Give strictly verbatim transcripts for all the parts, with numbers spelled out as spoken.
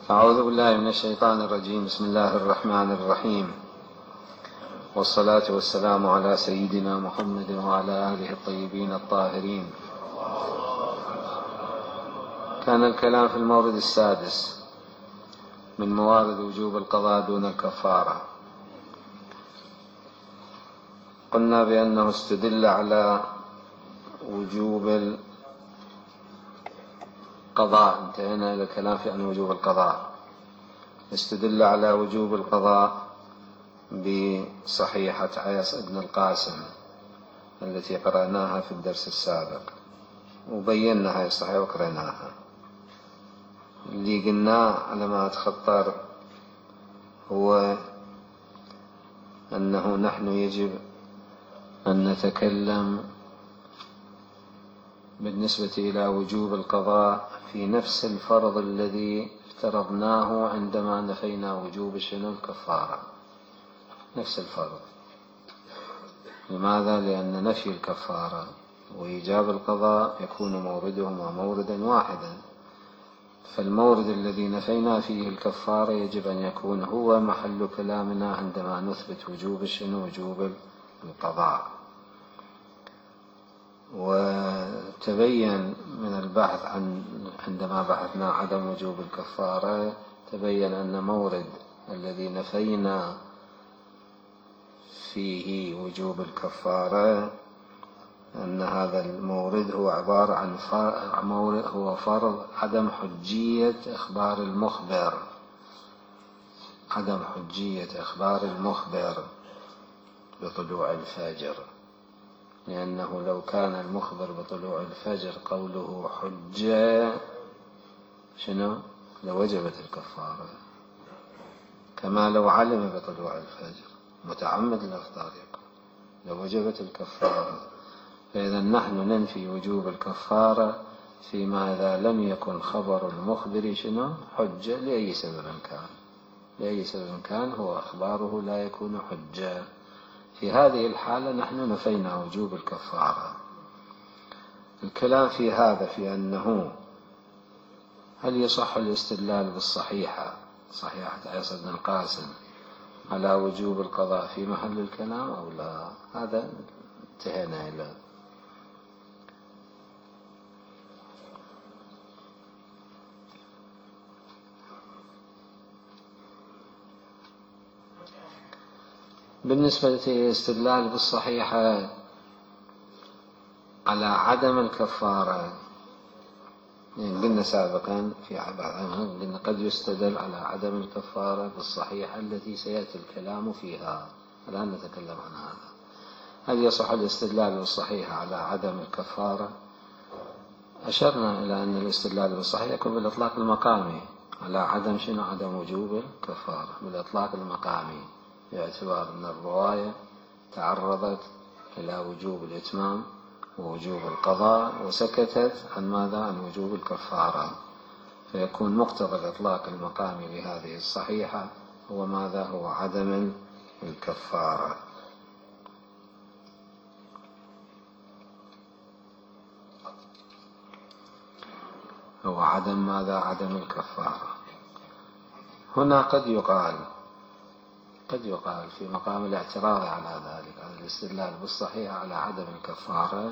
أعوذ بالله من الشيطان الرجيم. بسم الله الرحمن الرحيم، والصلاة والسلام على سيدنا محمد وعلى آله الطيبين الطاهرين. كان الكلام في المورد السادس من موارد وجوب القضاء دون الكفارة. قلنا بأنه استدل على وجوب القضاء، انتهينا إلى الكلام في أن وجوب القضاء. استدل على وجوب القضاء بصحيحة عياص بن القاسم التي قرأناها في الدرس السابق، وبينا هاي الصحيحة وقرأناها. اللي قلناه على ما أتخطر هو أنه نحن يجب أن نتكلم بالنسبة إلى وجوب القضاء في نفس الفرض الذي افترضناه عندما نفينا وجوب شنو الكفارة، نفس الفرض. لماذا؟ لأن نفي الكفارة وإيجاب القضاء يكون موردهما موردا واحدا، فالمورد الذي نفينا فيه الكفارة يجب أن يكون هو محل كلامنا عندما نثبت وجوب شنو وجوب القضاء. وتبين من البحث عن عندما بحثنا عدم وجوب الكفارة تبين أن مورد الذي نفينا فيه وجوب الكفارة أن هذا المورد هو عبارة عن مورد هو فرض عدم حجية إخبار المخبر، عدم حجية إخبار المخبر بطلوع الفجر، لأنه لو كان المخبر بطلوع الفجر قوله حجة شنو لوجبت الكفارة، كما لو علم بطلوع الفجر متعمد الإفطار لوجبت الكفارة. فإذا نحن ننفي وجوب الكفارة فيما إذا لم يكن خبر المخبر شنو حجة لأي سبب كان، لأي سبب كان هو أخباره لا يكون حجة. في هذه الحالة نحن نفينا وجوب الكفارة. الكلام في هذا في أنه هل يصح الاستدلال بالصحيحة صحيحة عياص بن القاسم على وجوب القضاء في محل الكلام أو لا، هذا انتهينا إلى. بالنسبة للاستدلال بالصحيحة على عدم الكفارة، يعني قلنا سابقا في عبارة قلنا قد يستدل على عدم الكفارة بالصحيحة التي سيأتي الكلام فيها، الآن نتكلم عن هذا. هل يصح الاستدلال بالصحيحة على عدم الكفارة؟ أشرنا إلى أن الاستدلال بالصحيح يكون بالإطلاق المقامي على عدم شنو عدم وجوب الكفارة، بالإطلاق المقامي، باعتبار أن الرواية تعرضت إلى وجوب الإتمام ووجوب القضاء وسكتت عن ماذا؟ عن وجوب الكفارة، فيكون مقتضى الإطلاق المقامي لهذه الصحيحة هو ماذا؟ هو عدم الكفارة. هو عدم ماذا؟ عدم الكفارة. هنا قد يقال قد يقال في مقام الاعتراض على ذلك، على الاستدلال بالصحيح على عدم الكفارة،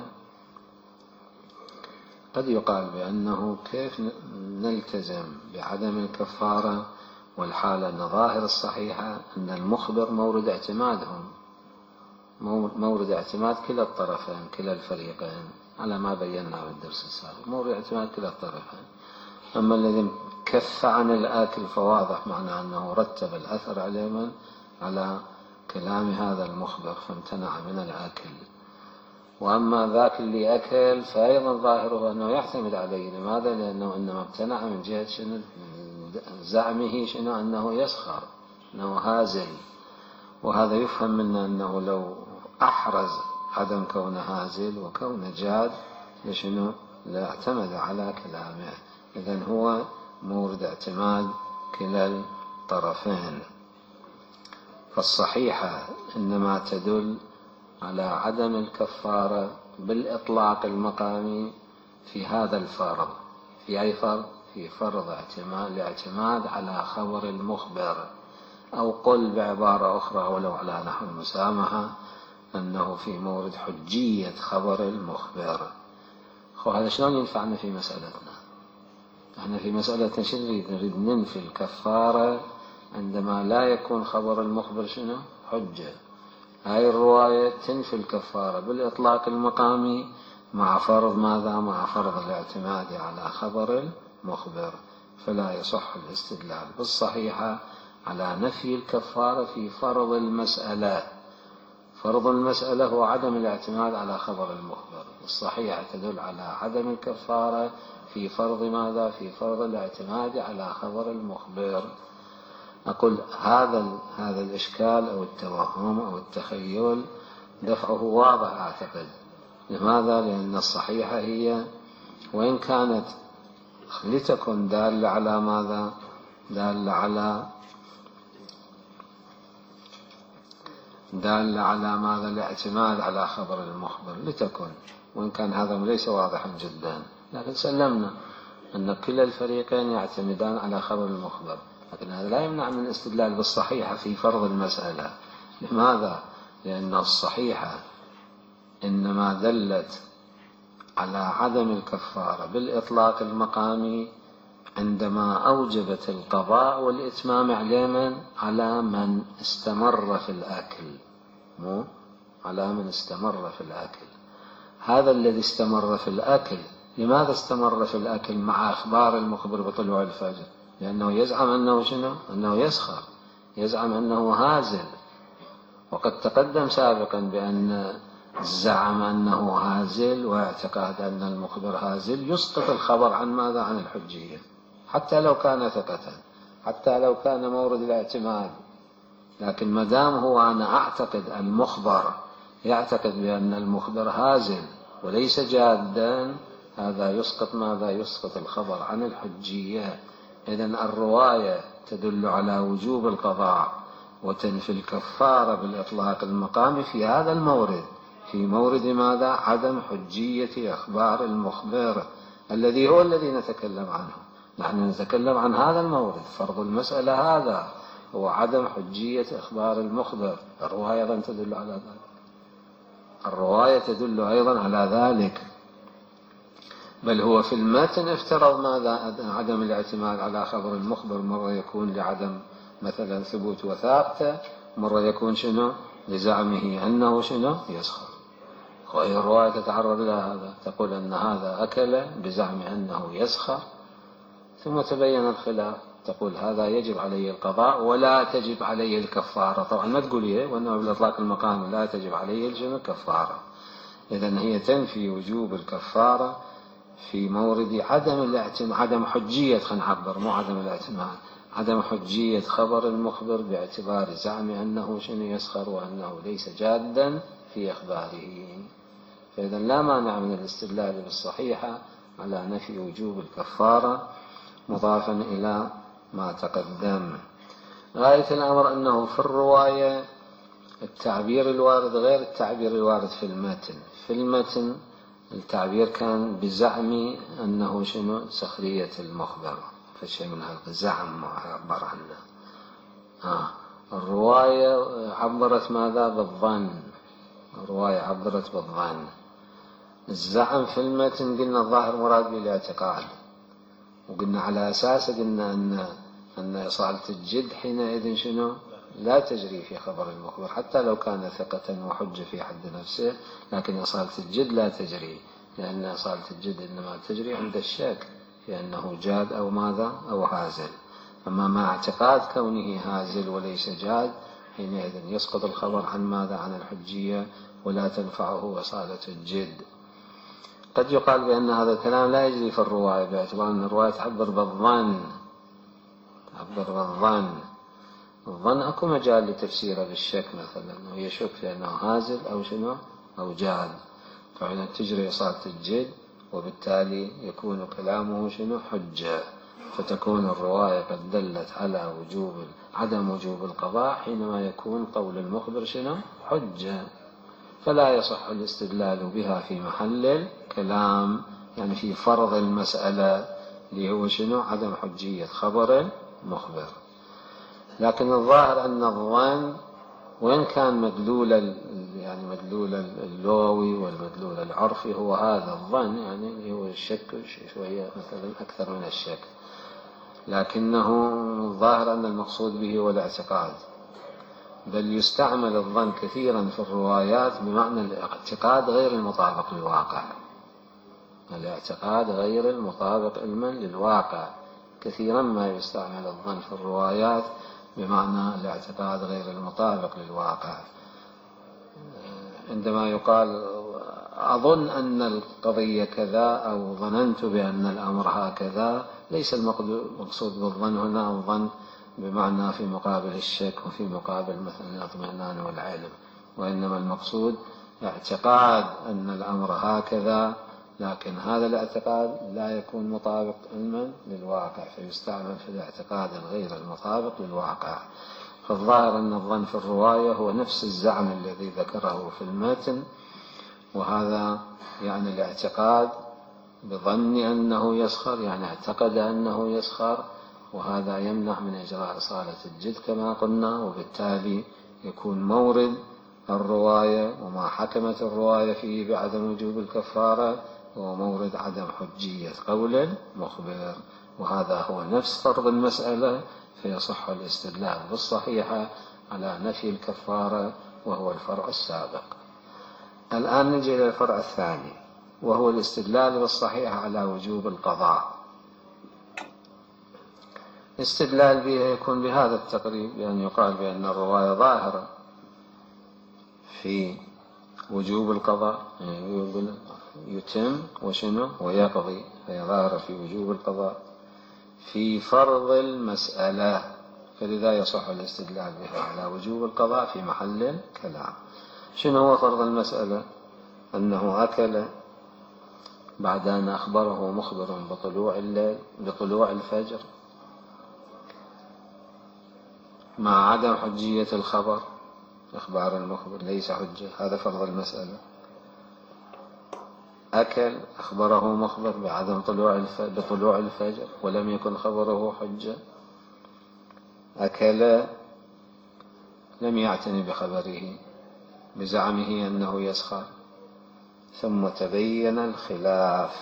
قد يقال بأنه كيف نلتزم بعدم الكفارة والحالة أن ظاهر الصحيحة أن المخبر مورد اعتمادهم، مورد اعتماد كلا الطرفين كلا الفريقين على ما بينا في الدرس السابق، مورد اعتماد كلا الطرفين. أما الذي كف عن الآكل فواضح معنى أنه رتب الأثر على من؟ على كلام هذا المخبر فامتنع من الآكل. وأما ذاك اللي أكل فأيضا ظاهره أنه يعتمد عليه. لماذا؟ لأنه إنما امتنع من جهة شنو زعمه شنو أنه يسخر، أنه هازل، وهذا يفهم منه أنه لو أحرز عدم كون هازل وكون جاد لشنو لا اعتمد على كلامه. إذن هو مورد اعتماد كلا الطرفين. فالصحيحة إنما تدل على عدم الكفارة بالإطلاق المقامي في هذا الفرض. في أي فرض؟ في فرض اعتماد الاعتماد على خبر المخبر، أو قل بعبارة أخرى ولو على نحو المسامحة أنه في مورد حجية خبر المخبر. هذا شلون ينفعنا في مسألتنا؟ احنا في مسألتنا شو نريد؟ نريد ننفي الكفارة عندما لا يكون خبر المخبر شنو؟ حجة. هاي الرواية تنفي الكفارة بالإطلاق المقامي مع فرض ماذا؟ مع فرض الاعتماد على خبر المخبر، فلا يصح الاستدلال بالصحيحة على نفي الكفارة في فرض المسألة. فرض المسألة هو عدم الاعتماد على خبر المخبر، الصحيحة تدل على عدم الكفارة في فرض ماذا؟ في فرض الاعتماد على خبر المخبر. أقول هذا هذا الإشكال أو التوهم أو التخيل دفعه واضح أعتقد. لماذا؟ لأن الصحيحة هي وإن كانت لتكن دالة على ماذا؟ دالة على دالة على ماذا؟ الاعتماد على خبر المخبر لتكن، وإن كان هذا ليس واضحا جدا، لكن سلمنا أن كلا الفريقين يعتمدان على خبر المخبر، لكن هذا لا يمنع من الاستدلال بالصحيحة في فرض المسألة. لماذا؟ لأن الصحيحة إنما دلت على عدم الكفارة بالإطلاق المقامي عندما أوجبت القضاء والإتمام على من؟ على من استمر في الأكل، مو على من استمر في الأكل. هذا الذي استمر في الأكل، لماذا استمر في الأكل مع أخبار المخبر بطلوع الفجر؟ لأنه يزعم أنه شنو؟ أنه يسخر، يزعم أنه هازل. وقد تقدم سابقا بأن زعم أنه هازل واعتقاد أن المخبر هازل يسقط الخبر عن ماذا؟ عن الحجية، حتى لو كان ثقة، حتى لو كان مورد الاعتماد. لكن ما دام هو أنا أعتقد المخبر يعتقد بأن المخبر هازل وليس جادا، هذا يسقط ماذا؟ يسقط الخبر عن الحجية. إذن الرواية تدل على وجوب القضاء وتنفي الكفارة بالإطلاق المقامي في هذا المورد، في مورد ماذا؟ عدم حجية أخبار المخبر الذي هو الذي نتكلم عنه. نحن نتكلم عن هذا المورد، فرض المسألة هذا هو عدم حجية أخبار المخبر. الرواية أيضا تدل على ذلك، الرواية تدل أيضا على ذلك. بل هو في المتن افترض ماذا؟ عدم الاعتماد على خبر المخبر، مرة يكون لعدم مثلا ثبوت وثاقته، مرة يكون شنو؟ لزعمه أنه شنو؟ يسخر. وهي الرواية تتعرض إلى هذا، تقول أن هذا أكل بزعم أنه يسخر، ثم تبين الخلاف، تقول هذا يجب عليه القضاء ولا تجب عليه الكفارة. طبعا ما تقول إيه، وأنه بالإطلاق المقام لا تجب عليه الكفارة. إذن هي تنفي وجوب الكفارة في مورد عدم الاعتماد، عدم حجية، خلينا نعبر مو عدم الاعتماد، عدم حجية خبر المخبر باعتبار زعم أنه شنو؟ يسخر، وأنه ليس جادا في أخباره. فإذا لا مانع من الاستدلال بالصحيحة على نفي وجوب الكفارة مضافا إلى ما تقدم. غاية الأمر أنه في الرواية التعبير الوارد غير التعبير الوارد في المتن. في المتن التعبير كان بزعم أنه شنو؟ سخرية المخبر، فشيء من هذا زعم ما عبر عنه. آه. الرواية عبرت ماذا؟ بالظن، الرواية عبرت بالظن. الزعم في المتن قلنا الظاهر مراد بالاعتقاد، وقلنا على أساس قلنا أن أن إصالة الجد حينئذ شنو؟ لا تجري في خبر المخبر، حتى لو كان ثقة وحجة في حد نفسه، لكن إصالة الجد لا تجري، لأن إصالة الجد إنما تجري عند الشك في أنه جاد أو ماذا؟ أو هازل. أما مع اعتقاد كونه هازل وليس جاد، حينئذ يسقط الخبر عن ماذا؟ عن الحجية، ولا تنفعه إصالة الجد. قد يقال بأن هذا الكلام لا يجري في الرواية، باعتبار أن الرواية تعبر بالظن، تعبر بالظن. الظن أكو مجال لتفسيره بالشك، مثلا أنه يشك في أنه هازل أو شنو؟ أو جاد، فعلا تجري إصالة الجد، وبالتالي يكون كلامه شنو؟ حجة، فتكون الرواية قد دلت على وجوب عدم وجوب القضاء حينما يكون قول المخبر شنو؟ حجة. فلا يصح الاستدلال بها في محل الكلام، يعني في فرض المسألة اللي هو شنو؟ عدم حجية خبر المخبر. لكن الظاهر أن الظن وإن كان مدلول يعني مدلول اللغوي والمدلول العرفي هو هذا الظن، يعني اللي هو الشك شوية مثلا أكثر من الشك، لكنه الظاهر أن المقصود به هو الاعتقاد، بل يستعمل الظن كثيرا في الروايات بمعنى الاعتقاد غير المطابق للواقع. الاعتقاد غير المطابق علما للواقع، كثيرا ما يستعمل الظن في الروايات بمعنى الاعتقاد غير المطابق للواقع. عندما يقال أظن أن القضية كذا أو ظننت بأن الأمر هكذا، ليس المقصود بالظن هنا الظن بمعنى في مقابل الشك وفي مقابل مثلا الاطمئنان والعلم، وإنما المقصود اعتقاد أن الأمر هكذا، لكن هذا الاعتقاد لا يكون مطابق علما للواقع، فيستعمل في الاعتقاد الغير المطابق للواقع. فالظاهر أن الظن في الرواية هو نفس الزعم الذي ذكره في المتن، وهذا يعني الاعتقاد بظن أنه يسخر، يعني اعتقد أنه يسخر، وهذا يمنع من إجراء إصالة الجد كما قلنا، وبالتالي يكون مورد الرواية وما حكمت الرواية فيه بعدم وجوب الكفارة هو مورد عدم حجية قول مخبر، وهذا هو نفس فرض المسألة، فيصح الاستدلال بالصحيحة على نفي الكفارة، وهو الفرع السابق. الآن نجي إلى الفرع الثاني، وهو الاستدلال بالصحيحة على وجوب القضاء. الاستدلال به يكون بهذا التقريب، بأن يقال بأن الرواية ظاهرة في وجوب القضاء، يعني يتم وشنو ويقضي، هي ظاهرة في وجوب القضاء في فرض المسألة، فلذا يصح الاستدلال بها على وجوب القضاء في محل كلام. شنو هو فرض المسألة؟ أنه أكل بعد أن أخبره مخبر بطلوع الليل بطلوع الفجر مع عدم حجية الخبر، إخبار المخبر ليس حجة، هذا فرض المسألة. أكل أخبره مخبر بعدم طلوع بطلوع الفجر ولم يكن خبره حجة. أكل لم يعتني بخبره بزعمه أنه يسخر، ثم تبين الخلاف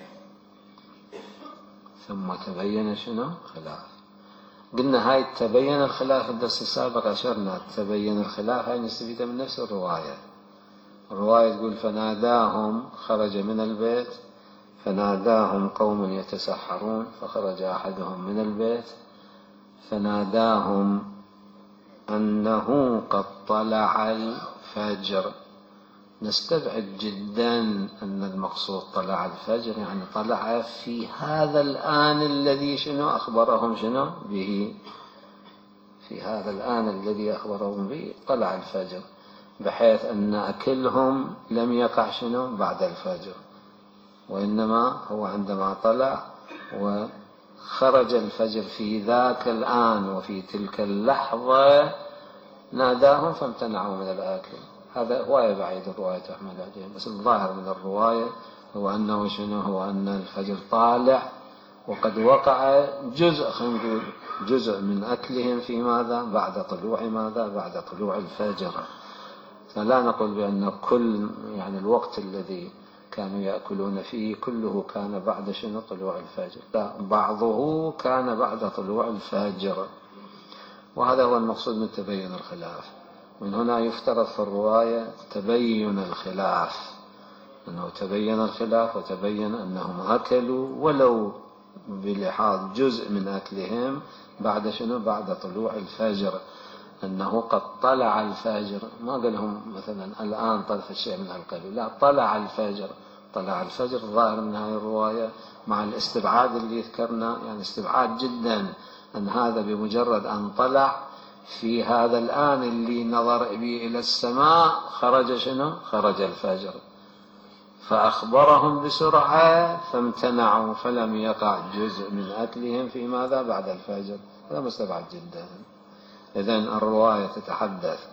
ثم تبين شنو خلاف. قلنا هاي تبين الخلاف الدرس السابق أشرنا، تبين الخلاف هاي نستفيد من نفس الرواية. الرواية تقول فناداهم، خرج من البيت فناداهم قوم يتسحرون، فخرج أحدهم من البيت فناداهم أنه قد طلع الفجر. نستبعد جدا أن المقصود طلع الفجر يعني طلع في هذا الآن الذي شنو أخبرهم شنو به، في هذا الآن الذي أخبرهم به طلع الفجر، بحيث أن أكلهم لم يقع شنو بعد الفجر، وإنما هو عندما طلع وخرج الفجر في ذاك الآن وفي تلك اللحظة ناداهم فامتنعوا من الآكل. هذا هواية بعيد الرواية تحمل عليه، بس الظاهر من الرواية هو أنه شنو هو أن الفجر طالع وقد وقع جزء، خلينا نقول جزء من أكلهم في ماذا بعد طلوع ماذا بعد طلوع الفجر. فلا نقول بأن كل يعني الوقت الذي كانوا يأكلون فيه كله كان بعد شنو طلوع الفجر، لا، بعضه كان بعد طلوع الفجر، وهذا هو المقصود من تبين الخلاف. من هنا يفترض في الرواية تبين الخلاف، أنه تبين الخلاف وتبين أنهم أكلوا ولو بلحاظ جزء من أكلهم بعد شنو بعد طلوع الفجر، أنه قد طلع الفجر، ما قالهم مثلا الآن طلع الشيء من القبيل، لا، طلع الفجر. طلع الفجر ظاهر من هذه الرواية مع الاستبعاد اللي ذكرنا، يعني استبعاد جدا أن هذا بمجرد أن طلع في هذا الآن اللي نظر به إلى السماء خرج شنو خرج الفجر، فأخبرهم بسرعة فامتنعوا فلم يقع جزء من أكلهم في ماذا بعد الفجر. هذا مستبعد جدا. إذن الرواية تتحدث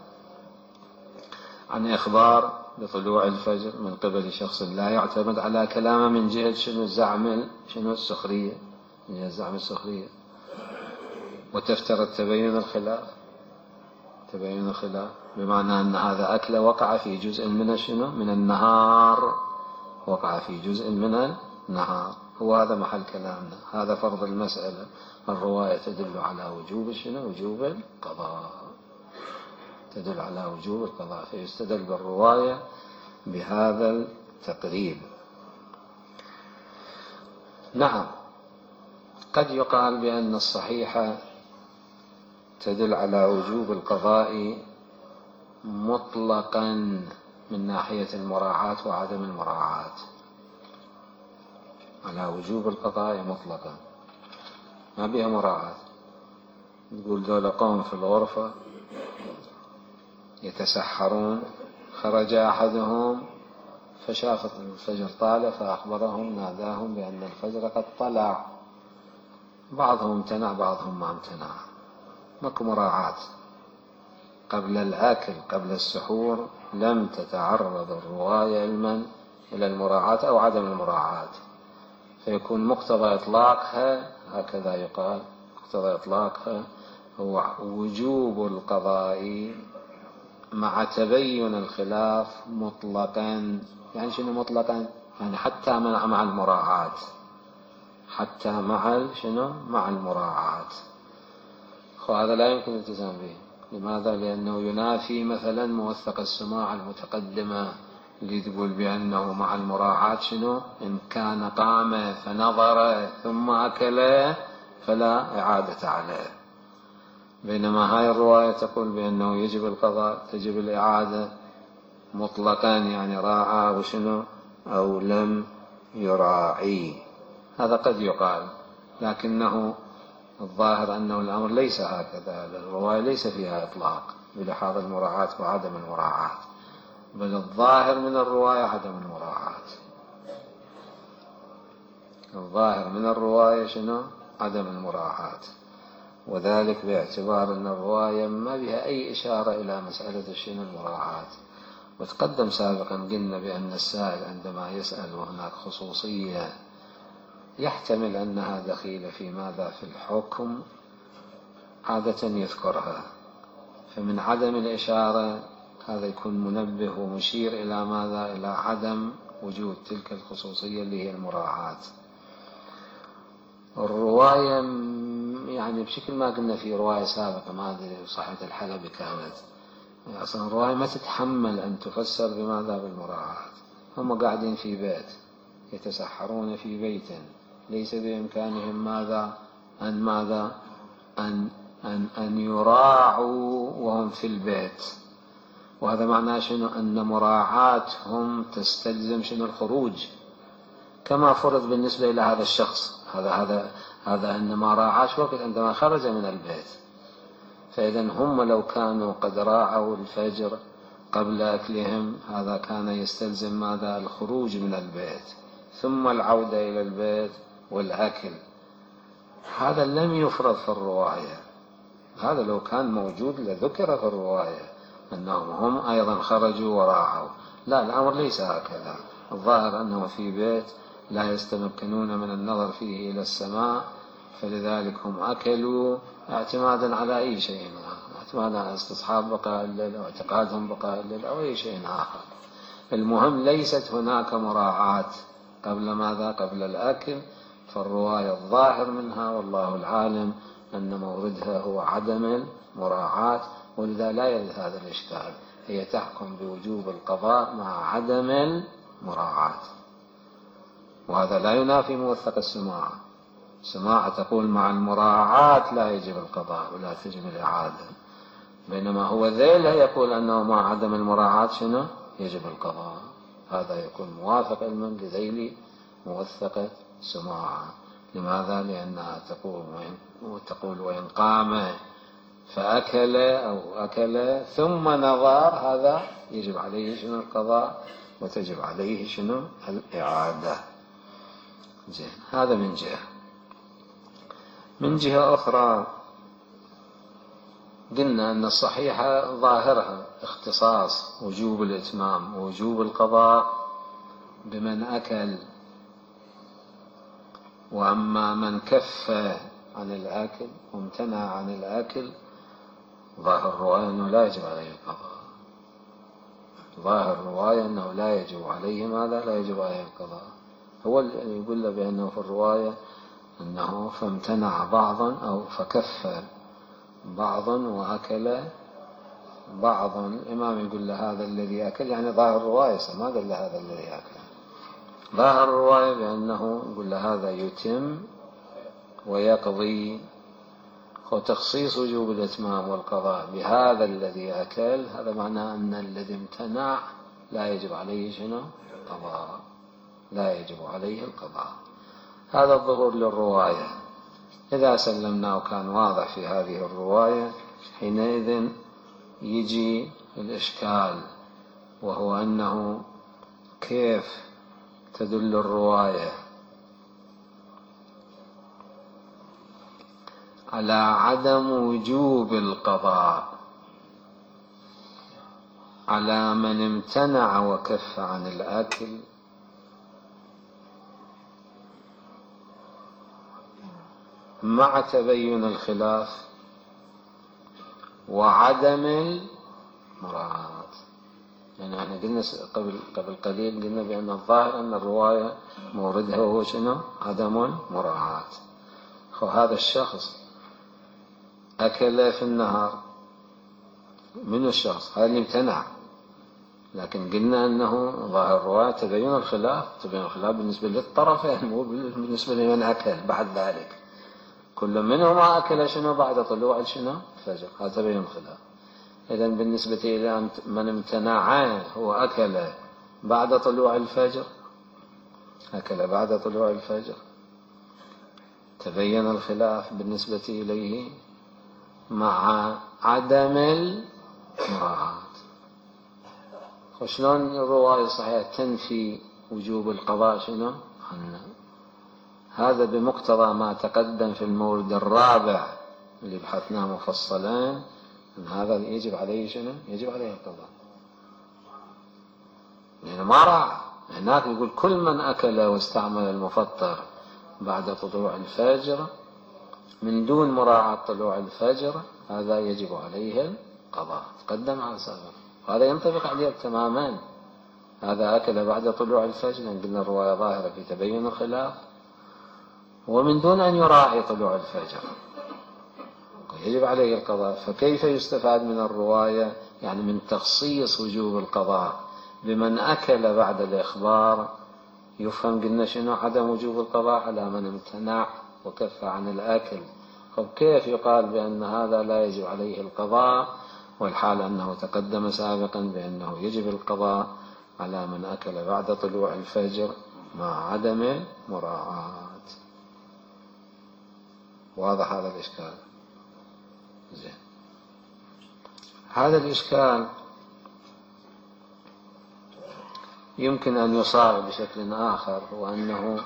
عن إخبار بطلوع الفجر من قبل شخص لا يعتمد على كلامه من جهة شنو الزعم شنو السخرية، هي الزعم السخرية. وتفترض تبين الخلاف، تبين الخلاف بمعنى أن هذا أكل وقع في جزء من شنو من النهار، وقع في جزء من النهار. هو هذا محل كلامنا، هذا فرض المسألة. الرواية تدل على وجوب شنو وجوب القضاء، تدل على وجوب القضاء، فيستدل بالرواية بهذا التقريب. نعم، قد يقال بأن الصحيحة تدل على وجوب القضاء مطلقا من ناحية المراعاة وعدم المراعاة، على وجوب القضاء مطلقا ما بها مراعاة. تقول ذولا قوم في الغرفة يتسحرون، خرج أحدهم فشاف الفجر طالع فأخبرهم ناداهم بأن الفجر قد طلع، بعضهم امتنع بعضهم ما امتنع، ماكو مراعاة. قبل الأكل قبل السحور لم تتعرض الرواية علما إلى المراعاة أو عدم المراعاة، فيكون مقتضى إطلاقها هكذا يقال، مقتضى إطلاقها هو وجوب القضاء مع تبين الخلاف مطلقا. يعني شنو مطلقا؟ يعني حتى مع المراعاة، حتى مع شنو مع المراعاة. وهذا لا يمكن الالتزام به. لماذا؟ لأنه ينافي مثلا موثق السماع المتقدمة اللي تقول بأنه مع المراعاة شنو إن كان قام فنظر ثم أكل فلا إعادة عليه، بينما هاي الرواية تقول بأنه يجب القضاء تجب الإعادة مطلقا، يعني راعى وشنو أو لم يراعي. هذا قد يقال، لكنه الظاهر أنه الأمر ليس هكذا، الرواية ليس فيها إطلاق بلحاظ المراعاة وعدم المراعاة، بل الظاهر من الرواية عدم المراعاة. الظاهر من الرواية شنو عدم المراعاة، وذلك باعتبار أن الرواية ما بها أي إشارة إلى مسألة شنو المراعاة. وتقدم سابقا قلنا بأن السائل عندما يسأل وهناك خصوصية يحتمل أنها دخيلة في ماذا في الحكم عادة يذكرها، فمن عدم الإشارة هذا يكون منبه ومشير إلى ماذا إلى عدم وجود تلك الخصوصية اللي هي المراعاة. الرواية يعني بشكل ما قلنا في رواية سابقة ما أدري صحة الحلبي كانت أصلا الرواية ما تتحمل أن تفسر بماذا بالمراعاة. هم قاعدين في بيت يتسحرون في بيت ليس بإمكانهم ماذا أن ماذا أن أن أن يراعوا وهم في البيت، وهذا معناه شنو أن مراعاتهم تستلزم شنو الخروج كما فرض بالنسبة إلى هذا الشخص. هذا هذا هذا إنما راعاش وقت عندما خرج من البيت، فإذا هم لو كانوا قد راعوا الفجر قبل أكلهم هذا كان يستلزم ماذا الخروج من البيت ثم العودة إلى البيت والأكل. هذا لم يفرض في الرواية، هذا لو كان موجود لذكر في الرواية أنهم هم أيضا خرجوا وراعوا. لا، الأمر ليس هكذا. الظاهر أنهم في بيت لا يستمكنون من النظر فيه إلى السماء، فلذلك هم أكلوا اعتمادا على أي شيء، اعتمادا على استصحاب بقاء الليل أو اعتقادهم بقاء الليل أو أي شيء آخر. المهم ليست هناك مراعاة قبل ماذا قبل الأكل، فالرواية الظاهر منها والله العالم أن موردها هو عدم المراعاة، ولذا لا يرد هذا الإشكال. هي تحكم بوجوب القضاء مع عدم المراعاة، وهذا لا ينافي موثق السماع. السماع تقول مع المراعاة لا يجب القضاء ولا تجب الإعادة، بينما هو ذيله يقول أنه مع عدم المراعاة شنو يجب القضاء. هذا يكون موافق علما لذيل موثقة سماع. لماذا؟ لأنها تقول وإن, تقول وإن قام فأكل أو أكل ثم نظر هذا يجب عليه شنو القضاء وتجب عليه شنو الإعادة. زين، هذا من جهة. من جهة أخرى قلنا أن الصحيحة ظاهرها اختصاص وجوب الإتمام ووجوب القضاء بمن أكل وأما من كف عن الآكل وامتنع عن الآكل ظاهر الرواية أنه لا يجب عليه القضاء. ظاهر الرواية أنه لا يجب عليه ماذا؟ لا يجب عليه القضاء. هو اللي يقول له بأنه في الرواية أنه فامتنع بعضا أو فكف بعضا وأكل بعضا. الإمام يقول له هذا الذي أكل، يعني ظاهر الرواية ما قال له هذا الذي أكل. ظاهر الرواية بأنه يقول له هذا يتم ويقضي. وتخصيص وجوب الإتمام والقضاء بهذا الذي أكل هذا معناه أن الذي امتنع لا يجب عليه شنو؟ قضاء، لا يجب عليه القضاء. هذا الظهور للرواية. إذا سلمنا وكان واضح في هذه الرواية حينئذ يجي الإشكال، وهو أنه كيف تدل الرواية على عدم وجوب القضاء على من امتنع وكف عن الأكل مع تبين الخلاف وعدم المراعاة. يعني احنا قلنا قبل قبل قليل قلنا بأن الظاهر أن الرواية موردها هو شنو؟ عدم المراعاة. وهذا الشخص أكل في النهار، من الشخص هذا اللي امتنع، لكن قلنا أنه ظاهر الرواية تبين الخلاف. تبين الخلاف بالنسبة للطرفين مو بالنسبة لمن أكل بعد ذلك. كل منهما أكل شنو بعد طلوع شنو؟ الفجر. هذا تبين الخلاف. إذن بالنسبة إلى من امتنع هو أكل بعد طلوع الفجر، أكل بعد طلوع الفجر، تبين الخلاف بالنسبة إليه مع عدم المراعاة. وشلون الرواية الصحيحة تنفي وجوب القضاء شنو؟ عنه. هذا بمقتضى ما تقدم في المورد الرابع اللي بحثناه مفصلا، أن هذا يجب عليه شنو؟ يجب عليه القضاء. يعني ما راعى. هناك يقول كل من أكل واستعمل المفطر بعد طلوع الفجر من دون مراعاة طلوع الفجر هذا يجب عليه القضاء. تقدم على سابق. وهذا ينطبق عليه تماما. هذا أكل بعد طلوع الفجر، لأن قلنا الرواية ظاهرة في تبين الخلاف، ومن دون أن يراعي طلوع الفجر يجب عليه القضاء. فكيف يستفاد من الرواية يعني من تخصيص وجوب القضاء بمن أكل بعد الإخبار؟ يفهم قلنا شنو؟ عدم وجوب القضاء على من امتنع وكف عن الأكل. كيف يقال بأن هذا لا يجب عليه القضاء والحال أنه تقدم سابقا بأنه يجب القضاء على من أكل بعد طلوع الفجر مع عدم مراعاة؟ واضح هذا الإشكال؟ زين. هذا الإشكال يمكن أن يصار بشكل آخر، وأنه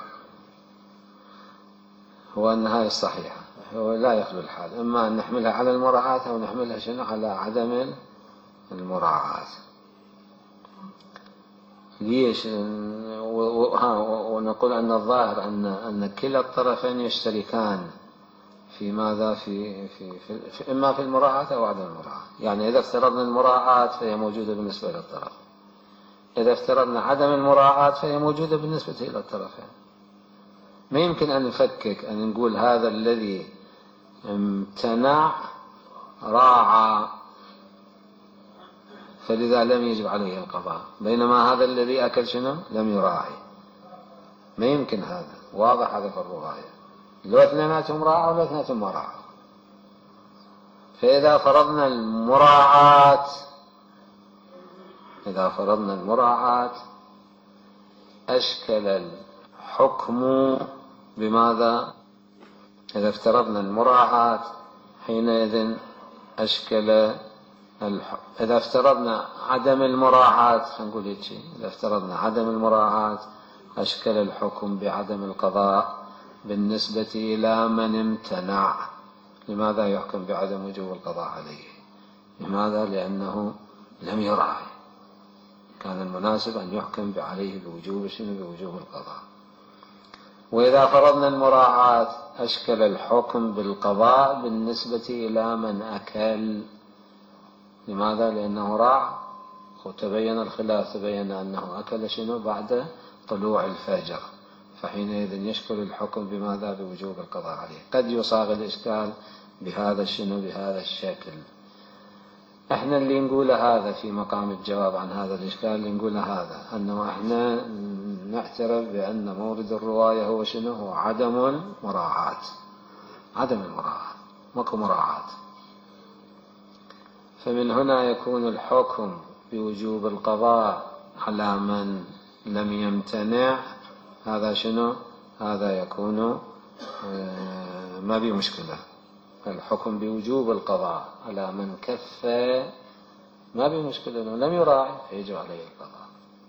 هو أن هذه الصحيحة هو لا يخلو الحال، إما أن نحملها على المراعاة أو نحملها شنو؟ على عدم المراعاة. ليش؟ ونقول أن الظاهر أن أن كلا الطرفين يشتركان في ماذا؟ في, في, في, في إما في المراعاة أو عدم المراعاة. يعني إذا افترضنا المراعاة فهي موجودة بالنسبة للطرف، إذا افترضنا عدم المراعاة فهي موجودة بالنسبة إلى الطرفين. ما يمكن أن نفكك أن نقول هذا الذي امتنع راعى فلذا لم يجب عليه القضاء، بينما هذا الذي أكل شنو؟ لم يراعي. ما يمكن هذا. واضح هذا في الرواية. لو اثنيناتهم راعوا لو اثنيناتهم ما راعوا. فإذا فرضنا المراعاة إذا فرضنا المراعاة أشكل الحكم بماذا؟ إذا افترضنا المراعاة حينئذ أشكل الحكم. إذا افترضنا عدم المراعاة نقول هيك شيء، إذا افترضنا عدم المراعاة أشكل الحكم بعدم القضاء بالنسبة إلى من امتنع. لماذا يحكم بعدم وجوب القضاء عليه؟ لماذا؟ لأنه لم يراعي. كان المناسب أن يحكم عليه بوجوب شنو؟ بوجوب القضاء. وإذا فرضنا المراعاة أشكل الحكم بالقضاء بالنسبة إلى من أكل. لماذا؟ لأنه راع، وتبين الخلاف، تبين أنه أكل شنو بعد طلوع الفجر، فحينئذ يشكل الحكم بماذا؟ بوجوب القضاء عليه. قد يصاغ الإشكال بهذا شنو؟ بهذا الشكل. احنا اللي نقول هذا في مقام الجواب عن هذا الإشكال، اللي نقول هذا أنه احنا نعترف بأن مورد الرواية هو شنو؟ هو عدم المراعاة، عدم المراعاة، ماكو مراعاة. فمن هنا يكون الحكم بوجوب القضاء على من لم يمتنع. هذا شنو؟ هذا يكون ما بي مشكلة. الحكم بوجوب القضاء على من كف ما بي مشكلة، لأنه لم يراعي فيجب عليه القضاء.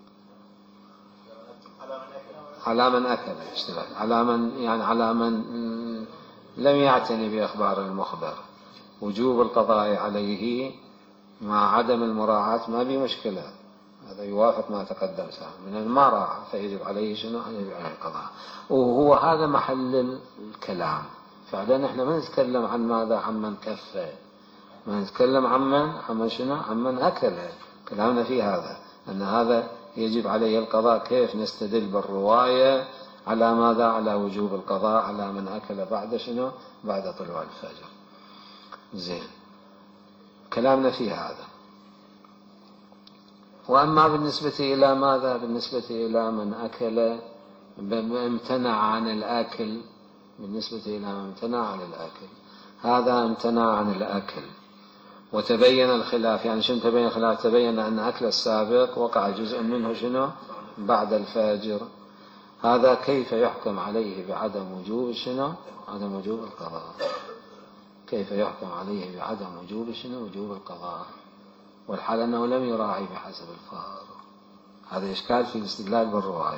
على من أكل اشتغل، على من يعني على من لم يعتني بأخبار المخبر وجوب القضاء عليه مع عدم المراعاة ما بي مشكلة. هذا يوافق ما تقدم من المراعاة، فيجب عليه شنو؟ يجب عليه القضاء. وهو هذا محل الكلام فعلا. احنا ما نتكلم عن ماذا؟ عن من كف، ما نتكلم عن من عن شنو؟ عن من أكل. كلامنا في هذا أن هذا يجب عليه القضاء. كيف نستدل بالرواية على ماذا؟ على وجوب القضاء على من أكل بعد شنو؟ بعد طلوع الفجر. زين، كلامنا في هذا. وأما بالنسبة إلى ماذا؟ بالنسبة إلى من أكل امتنع عن الأكل، بالنسبة إلى من امتنع عن الأكل، هذا امتنع عن الأكل وتبين الخلاف. يعني شنو تبين الخلاف؟ تبين أن أكل السابق وقع جزء منه شنو؟ بعد الفجر. هذا كيف يحكم عليه بعدم وجوب شنو؟ عدم وجوب القضاء. كيف يحكم عليه بعدم وجوب شنو؟ وجوب القضاء، والحال أنه لم يراعي بحسب الفارق. هذا إشكال في الاستدلال بالرواية.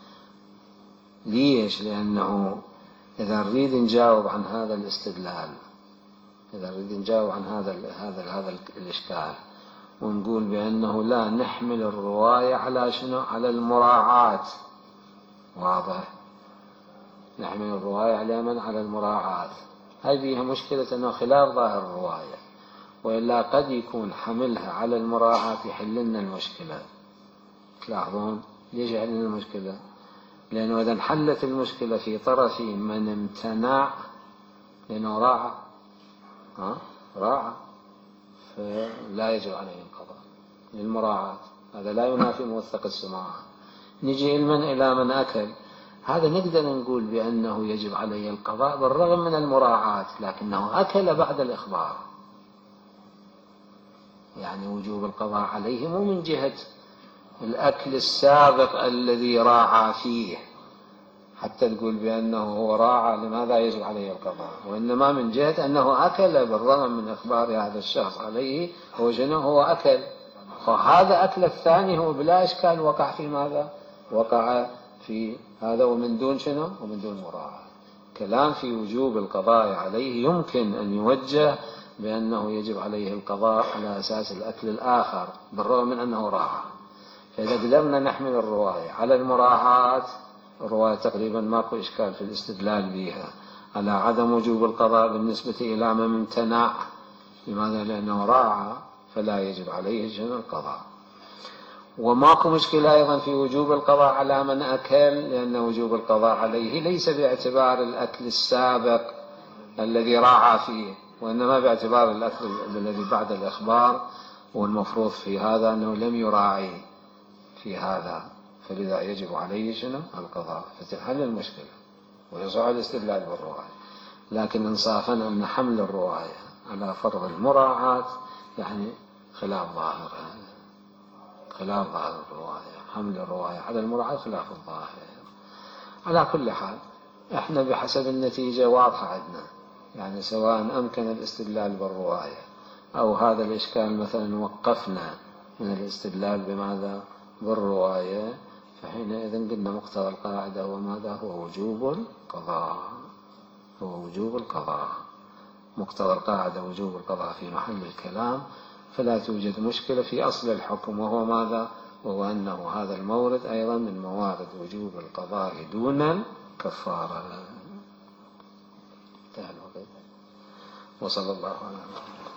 ليش؟ لأنه إذا نريد نجاوب عن هذا الاستدلال، إذا نريد نجاوب عن هذا هذا هذا الإشكال ونقول بأنه لا نحمل الرواية على شنو؟ على المراعاة. واضح؟ نحمل الرواية على من؟ على المراعاة. هذه مشكلة أنه خلاف ظاهر الرواية، وإلا قد يكون حملها على المراعاة يحل لنا المشكلة. تلاحظون ليش يحل لنا المشكلة؟ لأنه إذا انحلت المشكلة في طرف من امتنع، لأنه راعى ها راعى فلا يجب عليه القضاء للمراعاة. هذا لا ينافي موثق السماع. نجي من إلى من أكل، هذا نقدر نقول بأنه يجب عليه القضاء بالرغم من المراعاة، لكنه أكل بعد الإخبار. يعني وجوب القضاء عليه مو من جهة الأكل السابق الذي راعى فيه حتى تقول بأنه هو راعى لماذا يجب عليه القضاء، وإنما من جهة أنه أكل بالرغم من إخبار هذا الشخص عليه هو شنو؟ هو أكل. فهذا أكل الثاني هو بلا إشكال وقع في ماذا؟ وقع في هذا ومن دون شنو؟ ومن دون مراعاة. كلام في وجوب القضاء عليه يمكن أن يوجه بأنه يجب عليه القضاء على أساس الأكل الآخر بالرغم من أنه راعى. فإذا قدرنا نحمل الرواية على المراعاة، الرواية تقريبا ماكو إشكال في الاستدلال بها على عدم وجوب القضاء بالنسبة إلى من امتنع. لماذا؟ لأنه راعى فلا يجب عليه شنو؟ القضاء. وماكو مشكلة أيضا في وجوب القضاء على من أكل، لأن وجوب القضاء عليه ليس باعتبار الأكل السابق الذي راعى فيه، وإنما باعتبار الأكل الذي بعد الإخبار، والمفروض في هذا أنه لم يراعي في هذا، فلذا يجب عليه شنو؟ القضاء. فتنحل المشكلة ويصح الاستدلال بالرواية. لكن انصافا أن حمل الرواية على فرض المراعاة يعني خلاف ظاهر خلاف ظاهر الرواية. حمل الرواية على المراعاة خلاف الظاهر. على كل حال احنا بحسب النتيجة واضحة عندنا، يعني سواء أمكن الاستدلال بالرواية أو هذا الإشكال مثلا وقفنا من الاستدلال بماذا؟ بالرواية، فحينئذ قلنا مقتضى القاعدة هو ماذا؟ هو وجوب القضاء. هو وجوب القضاء. مقتضى القاعدة وجوب القضاء في محل الكلام، فلا توجد مشكلة في أصل الحكم، وهو ماذا؟ وهو أنه هذا المورد أيضا من موارد وجوب القضاء دون كفارة. انتهى الوقت. وصلى الله على محمد.